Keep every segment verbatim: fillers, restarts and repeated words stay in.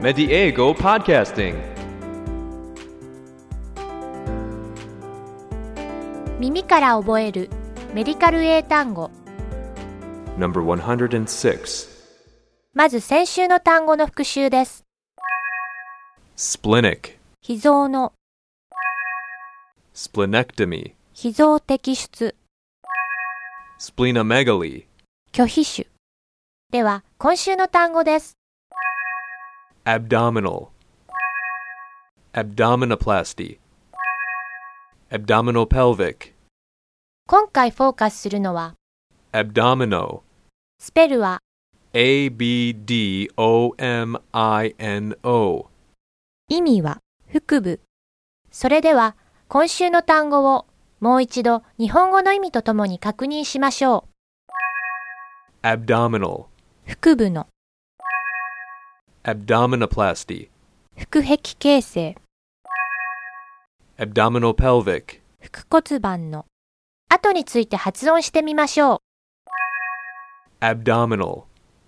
Mediego Podcasting. 耳から覚えるメディカル英単語。 Number one hundred six. まず先週の単語の復習です。 Splenic. 脾臓の Splenectomy. 脾臓摘出 Splenomegaly. 拒否種。では今週の単語です。 Abdominal. Abdominoplasty. Abdominopelvic. 今回フォーカスするのは Abdomino. スペルは A B D O M I N O. 意味は腹部。それでは今週の単語をもう一度日本語の意味とともに確認しましょう。 Abdominal. 腹部の Abdominoplasty. 腹壁形成 Abdominopelvic. 腹骨盤の後について発音してみましょう。 Abdominal.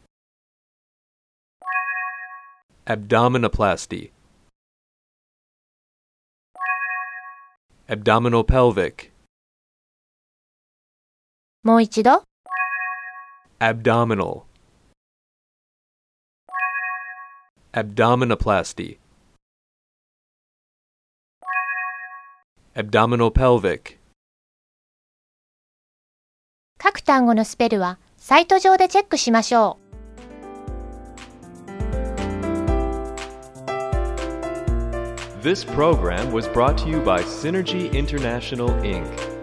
Abdominoplasty. Abdominopelvic. もう一度 Abdominal. Abdominoplasty. Abdominopelvic. 各単語のスペルはサイト上でチェックしましょう。 This program was brought to you by Synergy International, Incorporated